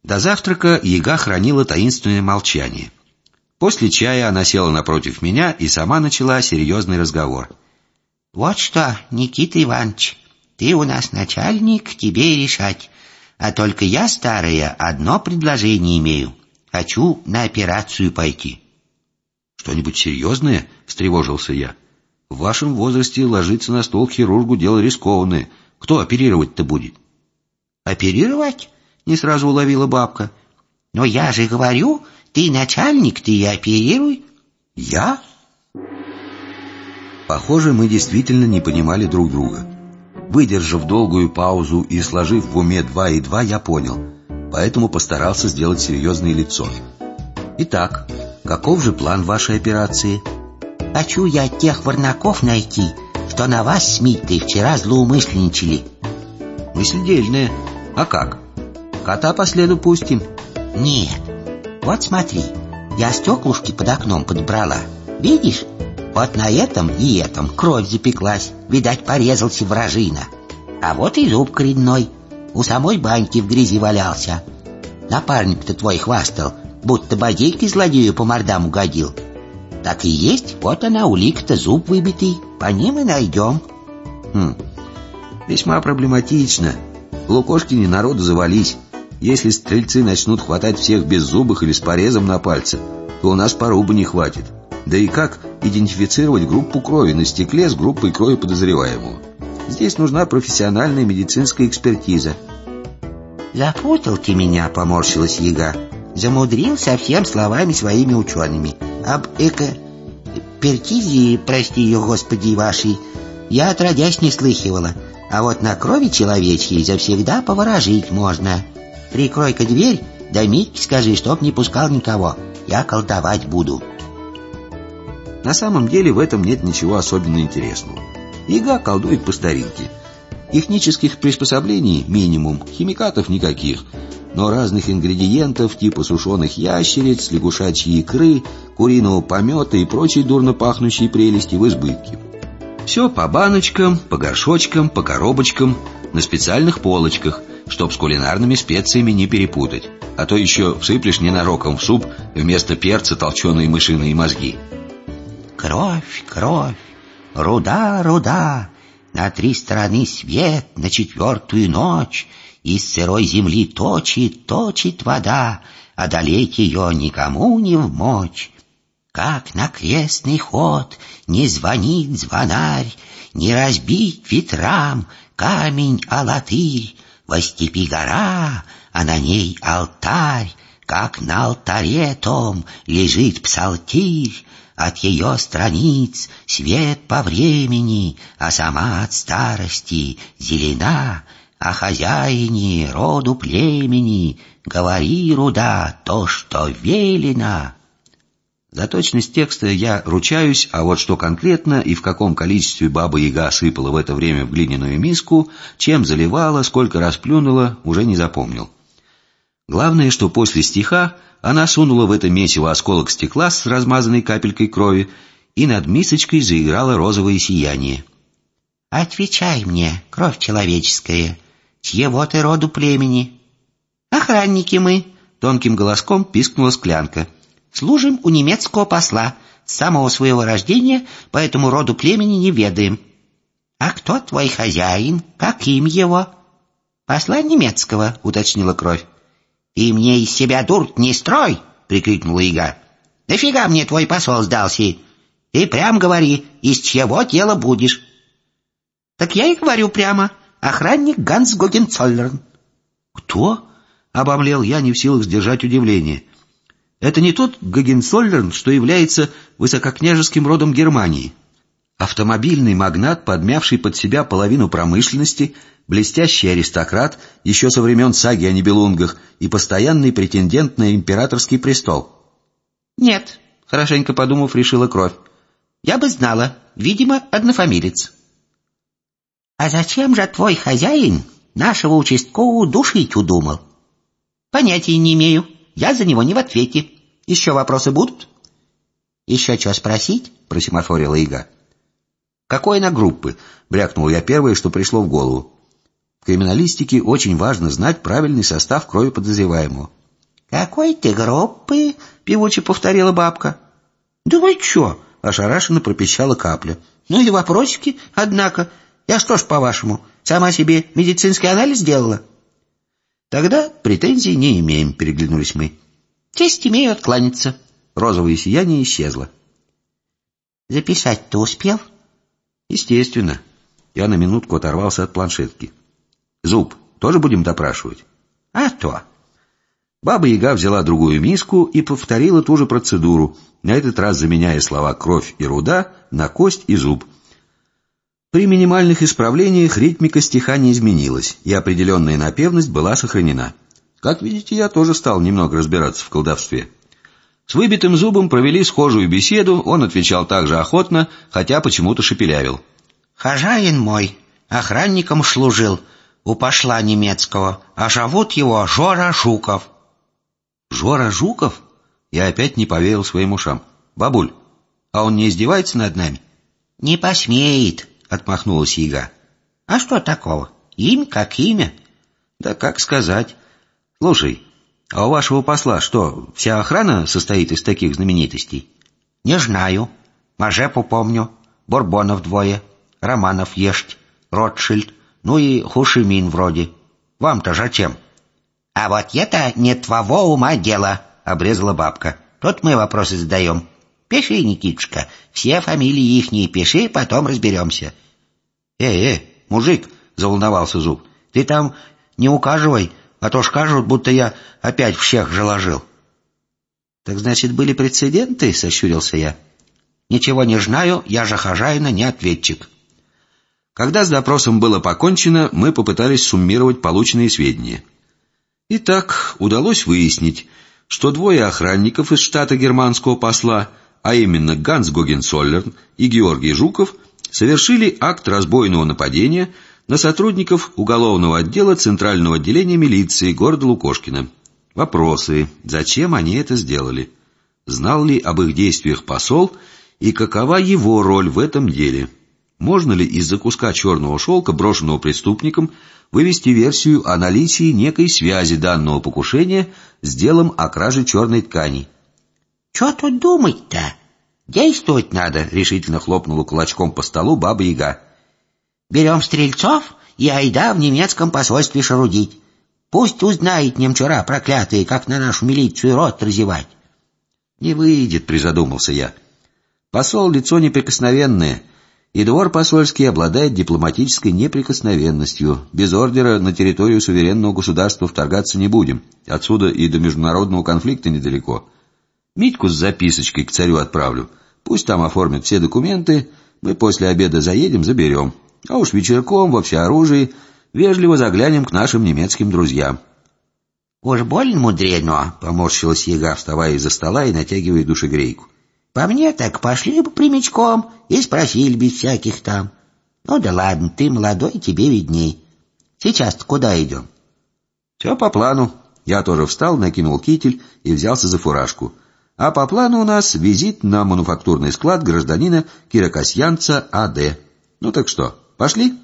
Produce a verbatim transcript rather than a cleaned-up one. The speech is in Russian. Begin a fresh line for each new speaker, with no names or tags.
До завтрака Яга хранила таинственное молчание. После чая она села напротив меня и сама начала серьезный разговор.
«Вот что, Никита Иванович, ты у нас начальник, тебе и решать. А только я, старая, одно предложение имею. Хочу на операцию пойти».
«Что-нибудь серьезное?» — встревожился я. «В вашем возрасте ложиться на стол хирургу дело рискованное. Кто оперировать-то будет?»
«Оперировать?» — не сразу уловила бабка. «Но я же говорю, ты начальник, ты и оперируй».
«Я?» Похоже, мы действительно не понимали друг друга. Выдержав долгую паузу и сложив в уме два и два, я понял. Поэтому постарался сделать серьезное лицо. «Итак, каков же план вашей операции?»
«Хочу я тех варнаков найти, что на вас с Митей вчера злоумышленничали».
«Мысль дельная. А как? Кота по следу пустим?»
«Нет. Вот смотри, я стеклышки под окном подбрала. Видишь? Вот на этом и этом кровь запеклась. Видать, порезался вражина. А вот и зуб коренной. У самой баньки в грязи валялся. Напарник-то твой хвастал, будто бодейкой злодею по мордам угодил. Так и есть, вот она, улика-то, зуб выбитый. По ним и найдем».
Хм, весьма проблематично. В Лукошкине народу завались. Если стрельцы начнут хватать всех беззубых или с порезом на пальце, то у нас порубы не хватит. Да и как идентифицировать группу крови на стекле с группой крови подозреваемого? Здесь нужна профессиональная медицинская экспертиза.
«Запутал ты меня», — поморщилась Яга. «Замудрил совсем словами своими учеными. Об экспертизе, прости ее, Господи вашей, я отродясь не слыхивала. А вот на крови человечьей завсегда поворожить можно. Прикрой-ка дверь, да Митьке скажи, чтоб не пускал никого. Я колдовать буду».
На самом деле в этом нет ничего особенно интересного. Яга колдует по старинке. Технических приспособлений минимум, химикатов никаких, но разных ингредиентов типа сушеных ящериц, лягушачьей икры, куриного помета и прочей дурно пахнущей прелести в избытке. Все по баночкам, по горшочкам, по коробочкам, на специальных полочках, чтоб с кулинарными специями не перепутать, а то еще всыплешь ненароком в суп вместо перца толченые мышиные мозги.
«Кровь, кровь, руда, руда, на три стороны свет, на четвертую ночь, из сырой земли точит, точит вода, одолеть ее никому не вмочь. Как на крестный ход не звонит звонарь, не разбить ветрам камень алатырь, во степи гора, а на ней алтарь, как на алтаре том лежит псалтирь, от ее страниц свет по времени, а сама от старости зелена, о хозяине роду племени говори, руда, то, что велено». За точность текста я ручаюсь, а вот что конкретно и в каком количестве Баба-Яга сыпала в это время в глиняную миску, чем заливала, сколько раз плюнула, уже не запомнил. Главное, что после стиха она сунула в это месиво осколок стекла с размазанной капелькой крови, и над мисочкой заиграло розовое сияние. «Отвечай мне, кровь человеческая, чьего ты роду племени?» «Охранники мы», — тонким голоском пискнула склянка. «Служим у немецкого посла, с самого своего рождения, поэтому роду племени не ведаем». «А кто твой хозяин? Как им его?» «Посла немецкого», — уточнила кровь. «И мне из себя дурт не строй!» — прикрикнула Яга. «Нафига мне твой посол сдался? Ты прям говори, из чьего тела будешь?» «Так я и говорю прямо. Охранник Ганс Гогенцоллерн».
«Кто?» — обомлел я, не в силах сдержать удивление. «Это не тот Гогенцоллерн, что является высококняжеским родом Германии. Автомобильный магнат, подмявший под себя половину промышленности, блестящий аристократ еще со времен саги о Нибелунгах и постоянный претендент на императорский престол».
«Нет», — хорошенько подумав, решила кровь. «Я бы знала. Видимо, однофамилец». «А зачем же твой хозяин нашего участкового душить удумал?» «Понятия не имею. Я за него не в ответе. Еще вопросы будут?» «Еще что спросить?» — просимофорила Яга.
«Какой она группы?» — брякнул я первое, что пришло в голову. В криминалистике очень важно знать правильный состав крови подозреваемого.
«Какой ты группы?» — певуче повторила бабка. «Да вы чё?» — ошарашенно пропищала Капля. «Ну и вопросики, однако. Я что ж, по-вашему, сама себе медицинский анализ сделала?»
«Тогда претензий не имеем», — переглянулись мы.
«Честь имею откланяться».
Розовое сияние исчезло.
«Записать-то успел?»
«Естественно». Я на минутку оторвался от планшетки. «Зуб тоже будем допрашивать?»
«А то».
Баба-яга взяла другую миску и повторила ту же процедуру, на этот раз заменяя слова «кровь» и «руда» на «кость» и «зуб». При минимальных исправлениях ритмика стиха не изменилась, и определенная напевность была сохранена. Как видите, я тоже стал немного разбираться в колдовстве. С выбитым зубом провели схожую беседу, он отвечал так же охотно, хотя почему-то шепелявил.
«Хозяин мой охранником служил у пошла немецкого, а зовут его Жора Жуков».
«Жора Жуков?» Я опять не поверил своим ушам. «Бабуль, а он не издевается над нами?»
«Не посмеет», — отмахнулась яга. «А что такого? Имя как имя».
«Да как сказать. Слушай, а у вашего посла что, вся охрана состоит из таких знаменитостей?»
«Не знаю. Мажепу помню. Бурбонов двое. Романов есть. Ротшильд. Ну и Хушимин вроде. Вам-то зачем?» «А вот это не твоего ума дело», — обрезала бабка. «Тут мы вопросы задаем. Пиши, Никитушка, все фамилии ихние пиши, потом разберемся».
«Эй, эй, мужик», — заволновался Зуб, — «ты там не указывай, а то скажут, будто я опять всех заложил». «Так значит, были прецеденты?» — сощурился я.
«Ничего не знаю, я же хозяина, не ответчик».
Когда с допросом было покончено, мы попытались суммировать полученные сведения. Итак, удалось выяснить, что двое охранников из штата германского посла, а именно Ганс Гогенцоллерн и Георгий Жуков, совершили акт разбойного нападения на сотрудников уголовного отдела Центрального отделения милиции города Лукошкина. Вопросы: зачем они это сделали? Знал ли об их действиях посол и какова его роль в этом деле? Можно ли из-за куска черного шелка, брошенного преступником, вывести версию о наличии некой связи данного покушения с делом о краже черной ткани?
«Чё тут думать-то? Действовать надо», —
решительно хлопнула кулачком по столу Баба-Яга.
«Берем стрельцов и айда в немецком посольстве шарудить. Пусть узнает немчура проклятые, как на нашу милицию рот разевать».
«Не выйдет», — призадумался я. «Посол — лицо неприкосновенное, и двор посольский обладает дипломатической неприкосновенностью. Без ордера на территорию суверенного государства вторгаться не будем. Отсюда и до международного конфликта недалеко. Митьку с записочкой к царю отправлю. Пусть там оформят все документы, мы после обеда заедем, заберем. А уж вечерком во всеоружии вежливо заглянем к нашим немецким друзьям».
«Уж больно мудрено», — поморщилась яга, вставая из-за стола и натягивая душегрейку. «По мне так пошли бы прямичком и спросили без всяких там. Ну да ладно, ты молодой, тебе видней. Сейчас-то куда идем?»
«Все по плану». Я тоже встал, накинул китель и взялся за фуражку. А по плану у нас визит на мануфактурный склад гражданина Кирокосьянца А Д. Ну так что, пошли?»